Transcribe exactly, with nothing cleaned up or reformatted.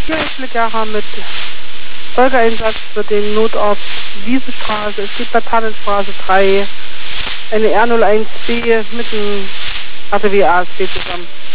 Hier ist Legaha mit Folgeeinsatz für den Notort Wiesenstraße. Es geht bei Tannenstraße drei eine R null eins B mit dem R T W A S B zusammen.